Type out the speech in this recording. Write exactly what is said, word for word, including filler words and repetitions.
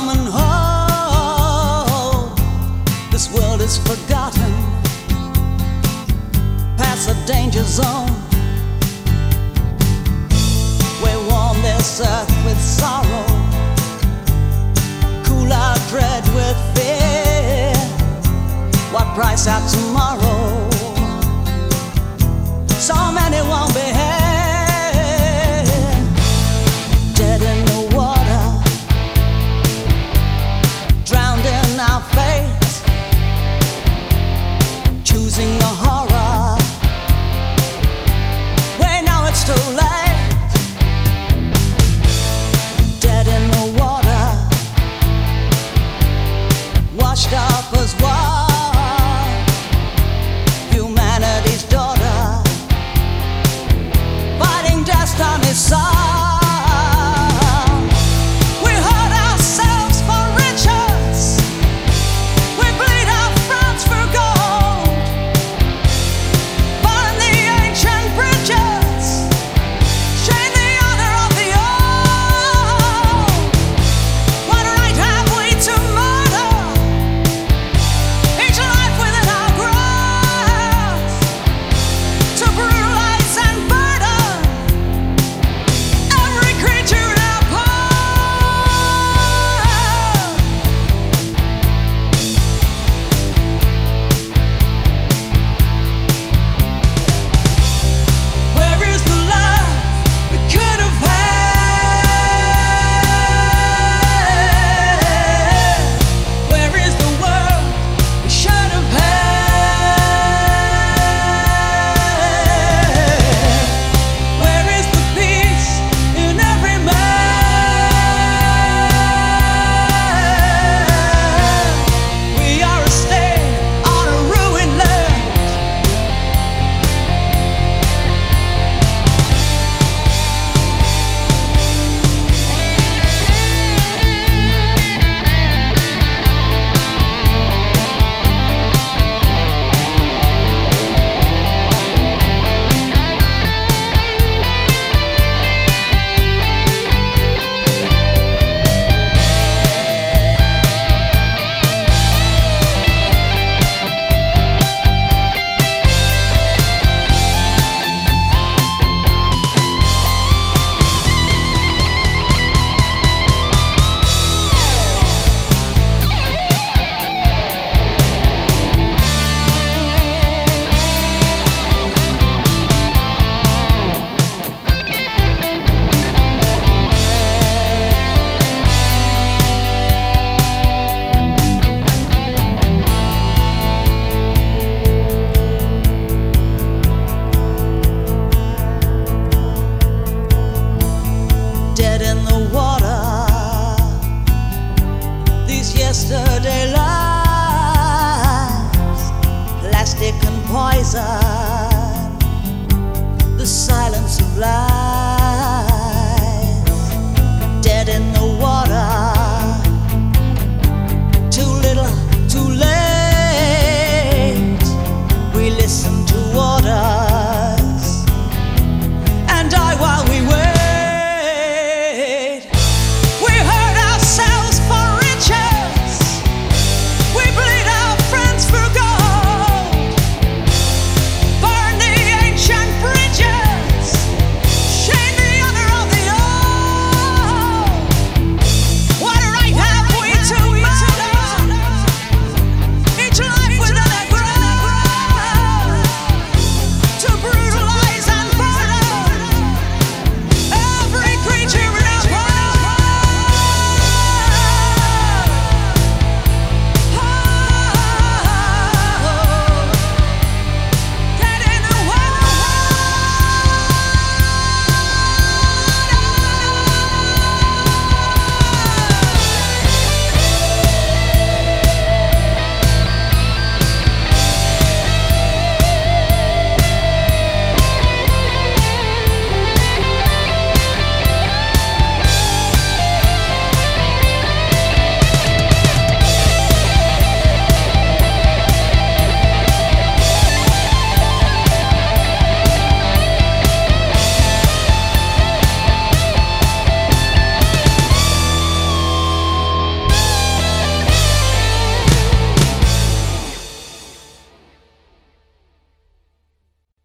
coming home. This world is forgotten, past the danger zone. We warm this earth with sorrow, cool our dread with fear. What price out tomorrow? So many won't be here. Dead in the water, drowned in our fate, choosing the horror. We know it's too late. Dead in the water, washed up as one, humanity's daughter, fighting destiny's son. We hurt ourselves for riches, we bleed our friends for gold, burn the ancient bridges, shame the honor of the old. What right have we to murder each life within our grasp, to brutalize and burden every creature in our path? Where is the love we could have had? Where is the world we should have had? Where is the peace in every man? We are a stain on a ruined land. Dead in the water, these yesterday lives, plastic and poison, the silence of life.